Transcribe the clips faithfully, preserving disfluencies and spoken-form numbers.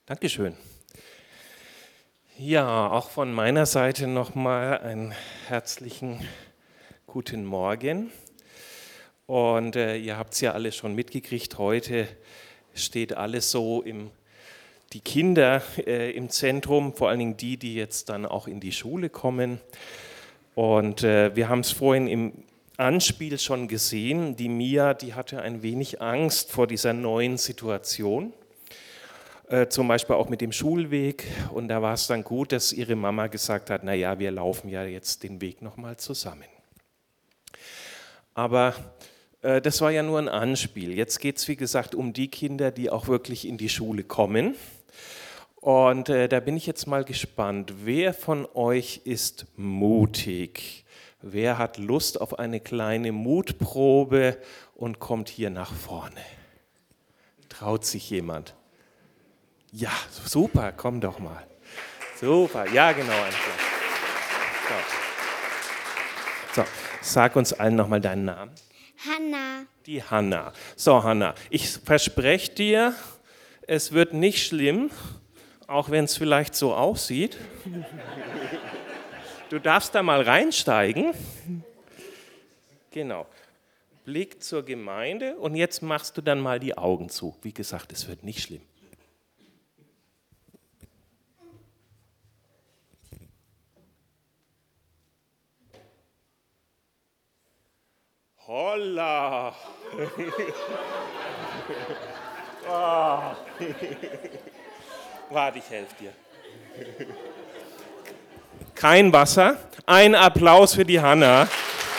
Dankeschön. Ja, auch von meiner Seite nochmal einen herzlichen guten Morgen. Und äh, ihr habt es ja alle schon mitgekriegt, heute steht alles so im, die Kinder äh, im Zentrum, vor allen Dingen die, die jetzt dann auch in die Schule kommen. Und äh, wir haben es vorhin im Anspiel schon gesehen, die Mia, die hatte ein wenig Angst vor dieser neuen Situation. Äh, zum Beispiel auch mit dem Schulweg, und da war es dann gut, dass ihre Mama gesagt hat, naja, wir laufen ja jetzt den Weg nochmal zusammen. Aber äh, das war ja nur ein Anspiel. Jetzt geht es, wie gesagt, um die Kinder, die auch wirklich in die Schule kommen. Und äh, da bin ich jetzt mal gespannt, wer von euch ist mutig? Wer hat Lust auf eine kleine Mutprobe und kommt hier nach vorne? Traut sich jemand? Ja, super, komm doch mal. Super, ja genau. So, so sag uns allen nochmal deinen Namen. Hanna. Die Hanna. So, Hanna, ich verspreche dir, es wird nicht schlimm, auch wenn es vielleicht so aussieht. Du darfst da mal reinsteigen. Genau. Blick zur Gemeinde und jetzt machst du dann mal die Augen zu. Wie gesagt, es wird nicht schlimm. Holla! Oh. Warte, ich helfe dir. Kein Wasser. Ein Applaus für die Hanna.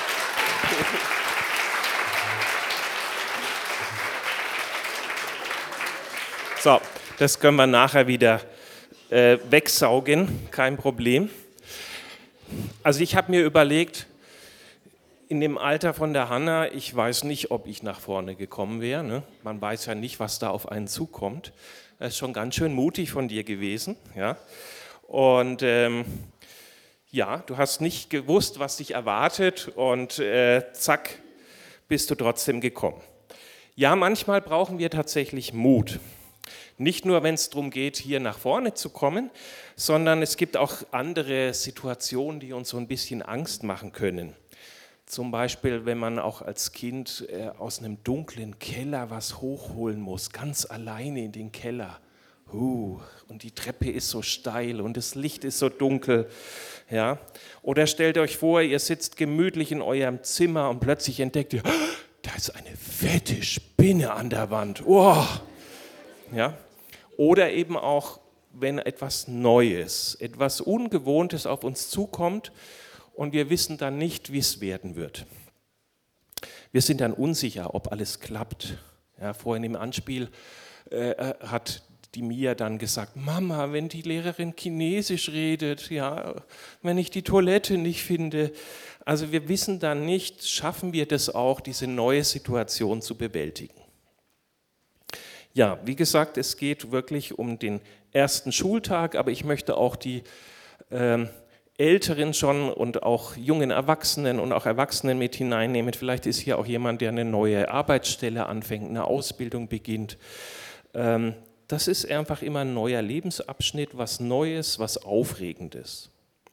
So, das können wir nachher wieder äh, wegsaugen, kein Problem. Also ich habe mir überlegt, in dem Alter von der Hanna, ich weiß nicht, ob ich nach vorne gekommen wäre. Ne? Man weiß ja nicht, was da auf einen zukommt. Das ist schon ganz schön mutig von dir gewesen. Ja? Und ähm, ja, du hast nicht gewusst, was dich erwartet und äh, zack, bist du trotzdem gekommen. Ja, manchmal brauchen wir tatsächlich Mut. Nicht nur, wenn es darum geht, hier nach vorne zu kommen, sondern es gibt auch andere Situationen, die uns so ein bisschen Angst machen können. Zum Beispiel, wenn man auch als Kind äh, aus einem dunklen Keller was hochholen muss, ganz alleine in den Keller. Uh, und die Treppe ist so steil und das Licht ist so dunkel. Ja? Oder stellt euch vor, ihr sitzt gemütlich in eurem Zimmer und plötzlich entdeckt ihr, da ist eine fette Spinne an der Wand. Oh. Ja? Oder eben auch, wenn etwas Neues, etwas Ungewohntes auf uns zukommt, und wir wissen dann nicht, wie es werden wird. Wir sind dann unsicher, ob alles klappt. Ja, vorhin im Anspiel äh, hat die Mia dann gesagt, Mama, wenn die Lehrerin Chinesisch redet, ja, wenn ich die Toilette nicht finde. Also wir wissen dann nicht, schaffen wir das auch, diese neue Situation zu bewältigen. Ja, wie gesagt, es geht wirklich um den ersten Schultag, aber ich möchte auch die ähm, Älteren schon und auch jungen Erwachsenen und auch Erwachsenen mit hineinnehmen. Vielleicht ist hier auch jemand, der eine neue Arbeitsstelle anfängt, eine Ausbildung beginnt. Das ist einfach immer ein neuer Lebensabschnitt, was Neues, was Aufregendes.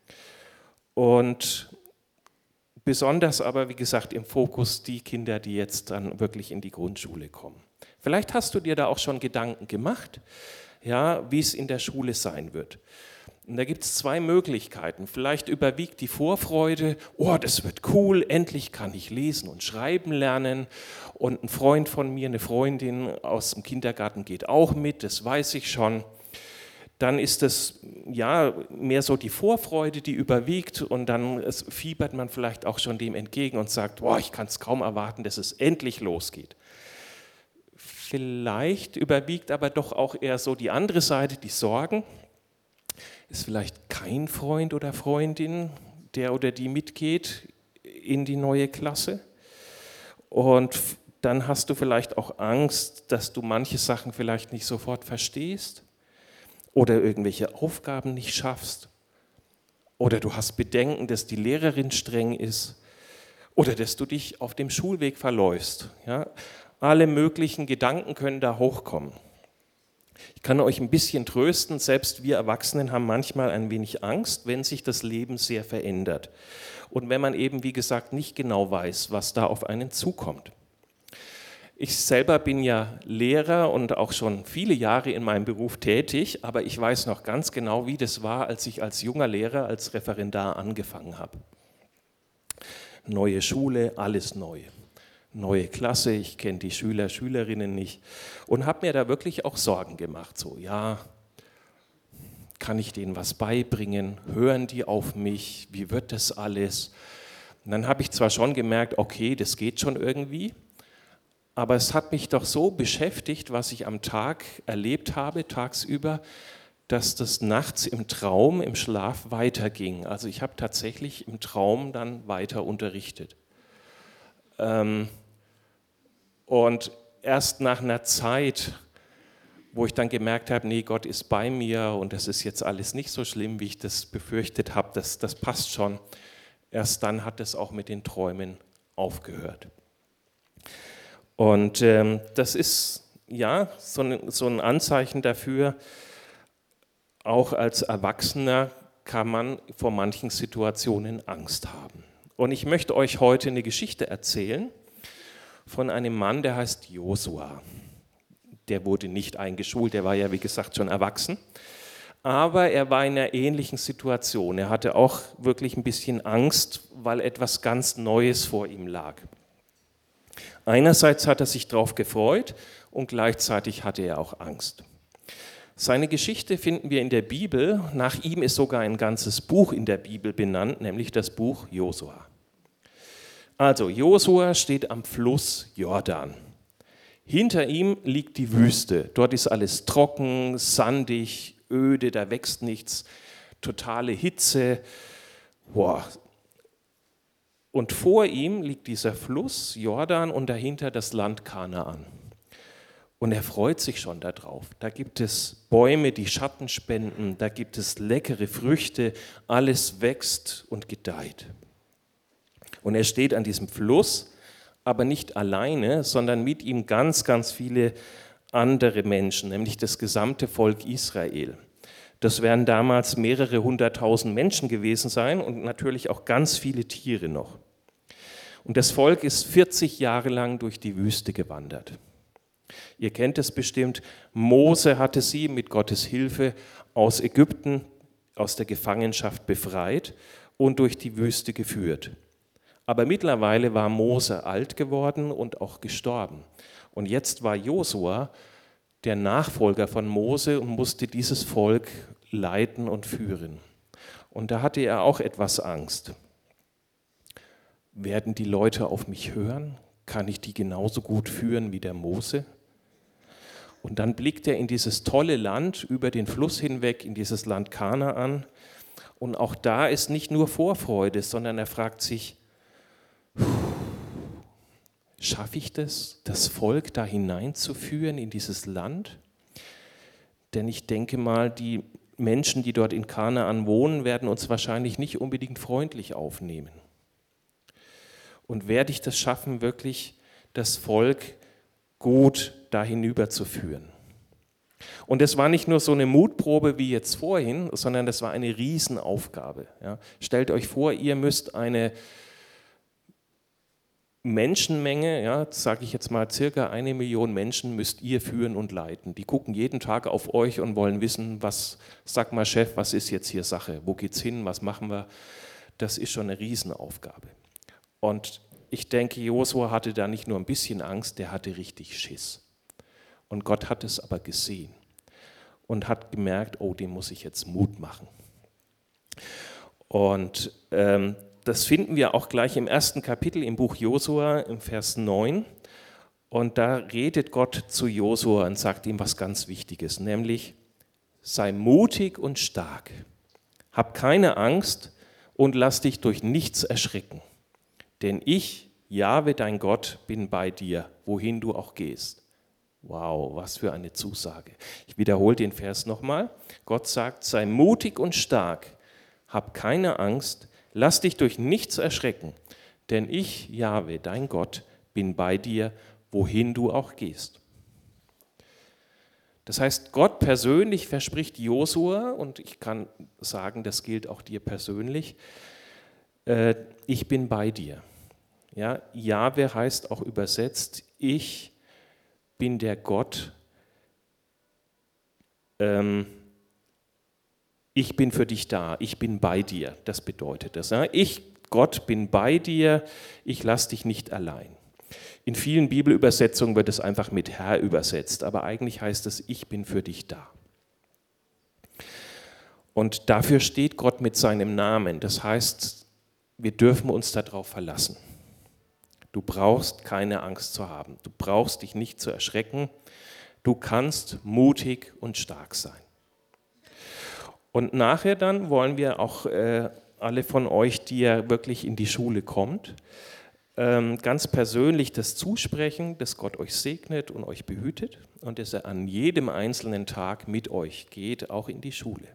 Und besonders aber, wie gesagt, im Fokus die Kinder, die jetzt dann wirklich in die Grundschule kommen. Vielleicht hast du dir da auch schon Gedanken gemacht, ja, wie es in der Schule sein wird. Und da gibt es zwei Möglichkeiten. Vielleicht überwiegt die Vorfreude, oh, das wird cool, endlich kann ich lesen und schreiben lernen. Und ein Freund von mir, eine Freundin aus dem Kindergarten geht auch mit, das weiß ich schon. Dann ist es ja mehr so die Vorfreude, die überwiegt, und dann fiebert man vielleicht auch schon dem entgegen und sagt, oh, ich kann es kaum erwarten, dass es endlich losgeht. Vielleicht überwiegt aber doch auch eher so die andere Seite, die Sorgen. Ist vielleicht kein Freund oder Freundin, der oder die mitgeht in die neue Klasse. Und dann hast du vielleicht auch Angst, dass du manche Sachen vielleicht nicht sofort verstehst oder irgendwelche Aufgaben nicht schaffst. Oder du hast Bedenken, dass die Lehrerin streng ist oder dass du dich auf dem Schulweg verläufst. Ja? Alle möglichen Gedanken können da hochkommen. Ich kann euch ein bisschen trösten, selbst wir Erwachsenen haben manchmal ein wenig Angst, wenn sich das Leben sehr verändert. Und wenn man eben, wie gesagt, nicht genau weiß, was da auf einen zukommt. Ich selber bin ja Lehrer und auch schon viele Jahre in meinem Beruf tätig, aber ich weiß noch ganz genau, wie das war, als ich als junger Lehrer, als Referendar angefangen habe. Neue Schule, alles neu. Neue Klasse, ich kenne die Schüler, Schülerinnen nicht und habe mir da wirklich auch Sorgen gemacht. So, ja, kann ich denen was beibringen? Hören die auf mich? Wie wird das alles? Und dann habe ich zwar schon gemerkt, okay, das geht schon irgendwie, aber es hat mich doch so beschäftigt, was ich am Tag erlebt habe, tagsüber, dass das nachts im Traum, im Schlaf weiterging. Also ich habe tatsächlich im Traum dann weiter unterrichtet. Ähm, und erst nach einer Zeit, wo ich dann gemerkt habe, nee, Gott ist bei mir und das ist jetzt alles nicht so schlimm, wie ich das befürchtet habe, das, das passt schon. Erst dann hat es auch mit den Träumen aufgehört. Und ähm, das ist ja so ein, so ein Anzeichen dafür, auch als Erwachsener kann man vor manchen Situationen Angst haben. Und ich möchte euch heute eine Geschichte erzählen von einem Mann, der heißt Josua. Der wurde nicht eingeschult, der war ja wie gesagt schon erwachsen. Aber er war in einer ähnlichen Situation. Er hatte auch wirklich ein bisschen Angst, weil etwas ganz Neues vor ihm lag. Einerseits hat er sich darauf gefreut und gleichzeitig hatte er auch Angst. Seine Geschichte finden wir in der Bibel. Nach ihm ist sogar ein ganzes Buch in der Bibel benannt, nämlich das Buch Josua. Also, Josua steht am Fluss Jordan. Hinter ihm liegt die Wüste. Dort ist alles trocken, sandig, öde, da wächst nichts, totale Hitze. Boah. Und vor ihm liegt dieser Fluss Jordan und dahinter das Land Kanaan. Und er freut sich schon darauf. Da gibt es Bäume, die Schatten spenden, da gibt es leckere Früchte, alles wächst und gedeiht. Und er steht an diesem Fluss, aber nicht alleine, sondern mit ihm ganz, ganz viele andere Menschen, nämlich das gesamte Volk Israel. Das werden damals mehrere hunderttausend Menschen gewesen sein und natürlich auch ganz viele Tiere noch. Und das Volk ist vierzig Jahre lang durch die Wüste gewandert. Ihr kennt es bestimmt, Mose hatte sie mit Gottes Hilfe aus Ägypten, aus der Gefangenschaft befreit und durch die Wüste geführt. Aber mittlerweile war Mose alt geworden und auch gestorben. Und jetzt war Josua der Nachfolger von Mose und musste dieses Volk leiten und führen. Und da hatte er auch etwas Angst. Werden die Leute auf mich hören? Kann ich die genauso gut führen wie der Mose? Und dann blickt er in dieses tolle Land über den Fluss hinweg, in dieses Land Kanaan. Und auch da ist nicht nur Vorfreude, sondern er fragt sich, schaffe ich das, das Volk da hineinzuführen in dieses Land? Denn ich denke mal, die Menschen, die dort in Kanaan wohnen, werden uns wahrscheinlich nicht unbedingt freundlich aufnehmen. Und werde ich das schaffen, wirklich das Volk gut da hinüberzuführen? Und es war nicht nur so eine Mutprobe wie jetzt vorhin, sondern das war eine Riesenaufgabe. Ja. Stellt euch vor, ihr müsst eine Menschenmenge, ja, sage ich jetzt mal, circa eine Million Menschen müsst ihr führen und leiten. Die gucken jeden Tag auf euch und wollen wissen, was, sag mal Chef, was ist jetzt hier Sache? Wo geht's hin? Was machen wir? Das ist schon eine Riesenaufgabe. Und ich denke, Josua hatte da nicht nur ein bisschen Angst, der hatte richtig Schiss. Und Gott hat es aber gesehen und hat gemerkt, oh, dem muss ich jetzt Mut machen. Und ähm, das finden wir auch gleich im ersten Kapitel im Buch Josua, im Vers neun. Und da redet Gott zu Josua und sagt ihm was ganz Wichtiges, nämlich, sei mutig und stark, hab keine Angst und lass dich durch nichts erschrecken. Denn ich, Jahwe, dein Gott, bin bei dir, wohin du auch gehst. Wow, was für eine Zusage. Ich wiederhole den Vers nochmal. Gott sagt, sei mutig und stark, hab keine Angst, lass dich durch nichts erschrecken. Denn ich, Jahwe, dein Gott, bin bei dir, wohin du auch gehst. Das heißt, Gott persönlich verspricht Josua, und ich kann sagen, das gilt auch dir persönlich, äh, ich bin bei dir. Ja, Jahwe heißt auch übersetzt, ich bin der Gott, ähm, ich bin für dich da, ich bin bei dir, das bedeutet das. Ja? Ich, Gott, bin bei dir, ich lasse dich nicht allein. In vielen Bibelübersetzungen wird es einfach mit Herr übersetzt, aber eigentlich heißt es, ich bin für dich da. Und dafür steht Gott mit seinem Namen. Das heißt, wir dürfen uns darauf verlassen. Du brauchst keine Angst zu haben. Du brauchst dich nicht zu erschrecken. Du kannst mutig und stark sein. Und nachher dann wollen wir auch äh, alle von euch, die ja wirklich in die Schule kommt, ähm, ganz persönlich das zusprechen, dass Gott euch segnet und euch behütet und dass er an jedem einzelnen Tag mit euch geht, auch in die Schule.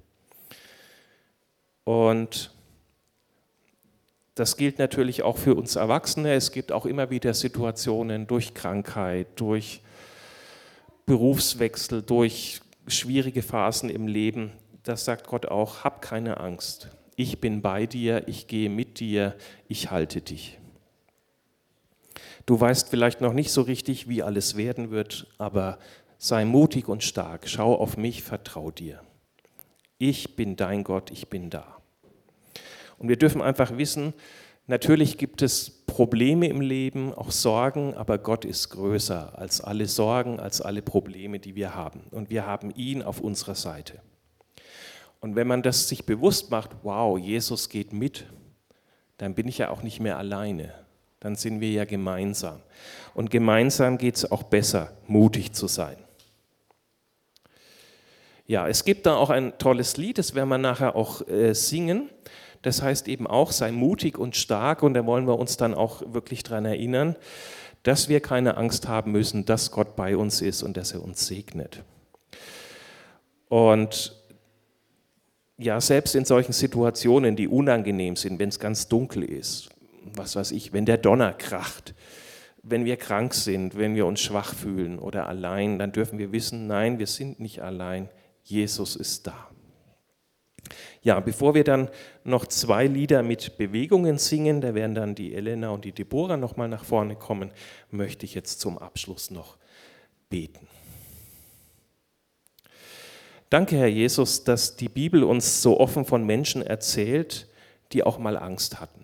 Und das gilt natürlich auch für uns Erwachsene. Es gibt auch immer wieder Situationen durch Krankheit, durch Berufswechsel, durch schwierige Phasen im Leben. Das sagt Gott auch, hab keine Angst. Ich bin bei dir, ich gehe mit dir, ich halte dich. Du weißt vielleicht noch nicht so richtig, wie alles werden wird, aber sei mutig und stark, schau auf mich, vertrau dir. Ich bin dein Gott, ich bin da. Und wir dürfen einfach wissen, natürlich gibt es Probleme im Leben, auch Sorgen, aber Gott ist größer als alle Sorgen, als alle Probleme, die wir haben. Und wir haben ihn auf unserer Seite. Und wenn man das sich bewusst macht, wow, Jesus geht mit, dann bin ich ja auch nicht mehr alleine. Dann sind wir ja gemeinsam. Und gemeinsam geht es auch besser, mutig zu sein. Ja, es gibt da auch ein tolles Lied, das werden wir nachher auch äh, singen. Das heißt eben auch, sei mutig und stark, und da wollen wir uns dann auch wirklich daran erinnern, dass wir keine Angst haben müssen, dass Gott bei uns ist und dass er uns segnet. Und ja, selbst in solchen Situationen, die unangenehm sind, wenn es ganz dunkel ist, was weiß ich, wenn der Donner kracht, wenn wir krank sind, wenn wir uns schwach fühlen oder allein, dann dürfen wir wissen, nein, wir sind nicht allein, Jesus ist da. Ja, bevor wir dann noch zwei Lieder mit Bewegungen singen, da werden dann die Elena und die Deborah nochmal nach vorne kommen, möchte ich jetzt zum Abschluss noch beten. Danke, Herr Jesus, dass die Bibel uns so offen von Menschen erzählt, die auch mal Angst hatten.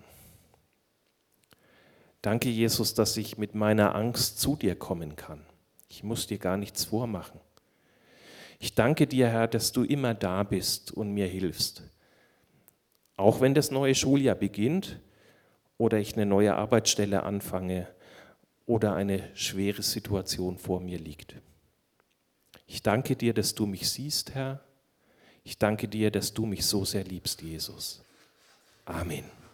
Danke, Jesus, dass ich mit meiner Angst zu dir kommen kann. Ich muss dir gar nichts vormachen. Ich danke dir, Herr, dass du immer da bist und mir hilfst. Auch wenn das neue Schuljahr beginnt oder ich eine neue Arbeitsstelle anfange oder eine schwere Situation vor mir liegt. Ich danke dir, dass du mich siehst, Herr. Ich danke dir, dass du mich so sehr liebst, Jesus. Amen.